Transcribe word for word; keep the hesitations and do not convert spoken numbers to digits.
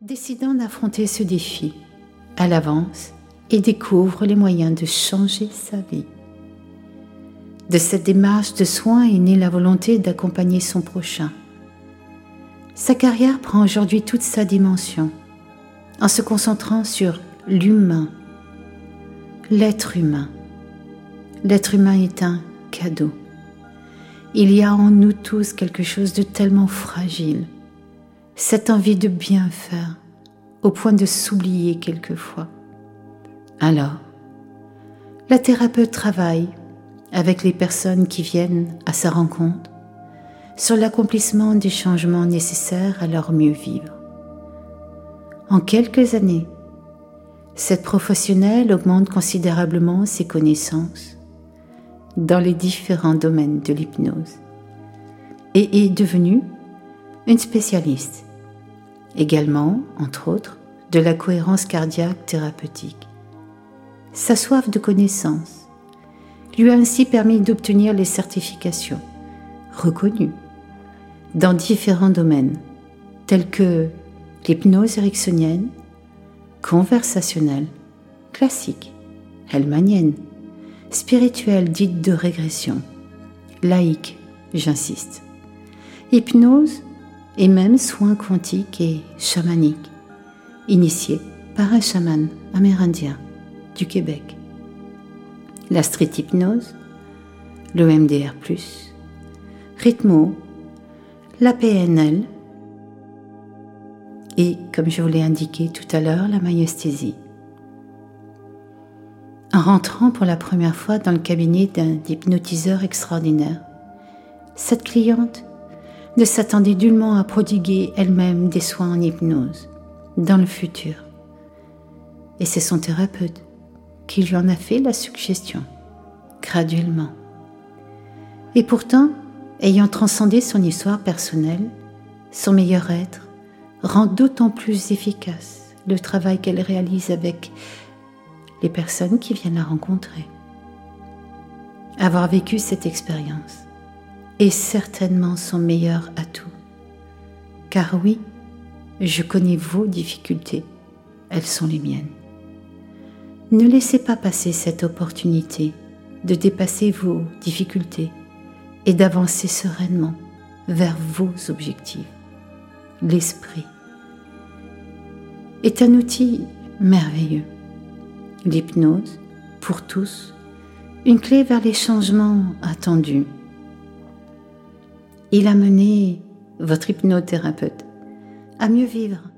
Décidant d'affronter ce défi à l'avance et découvre les moyens de changer sa vie. De cette démarche de soins est née la volonté d'accompagner son prochain. Sa carrière prend aujourd'hui toute sa dimension en se concentrant sur l'humain, l'être humain. L'être humain est un cadeau. Il y a en nous tous quelque chose de tellement fragile, cette envie de bien faire, au point de s'oublier quelquefois. Alors, la thérapeute travaille avec les personnes qui viennent à sa rencontre sur l'accomplissement des changements nécessaires à leur mieux vivre. En quelques années, cette professionnelle augmente considérablement ses connaissances dans les différents domaines de l'hypnose et est devenue une spécialiste, également, entre autres, de la cohérence cardiaque thérapeutique. Sa soif de connaissance lui a ainsi permis d'obtenir les certifications reconnues dans différents domaines tels que l'hypnose ericksonienne, conversationnelle, classique, hellmanienne, spirituelle dite de régression, laïque, j'insiste, hypnose et même soins quantiques et chamaniques, initiés par un chaman amérindien du Québec. La street hypnose, l'E M D R plus, Rhythmo, la P N L et, comme je vous l'ai indiqué tout à l'heure, la myesthésie. En rentrant pour la première fois dans le cabinet d'un hypnotiseur extraordinaire, cette cliente ne s'attendait nullement à prodiguer elle-même des soins en hypnose dans le futur. Et c'est son thérapeute qui lui en a fait la suggestion, graduellement. Et pourtant, ayant transcendé son histoire personnelle, son meilleur être rend d'autant plus efficace le travail qu'elle réalise avec les personnes qui viennent la rencontrer. Avoir vécu cette expérience est certainement son meilleur atout. Car oui, je connais vos difficultés, elles sont les miennes. Ne laissez pas passer cette opportunité de dépasser vos difficultés et d'avancer sereinement vers vos objectifs. L'esprit est un outil merveilleux. L'hypnose, pour tous, une clé vers les changements attendus. Il a mené votre hypnothérapeute à mieux vivre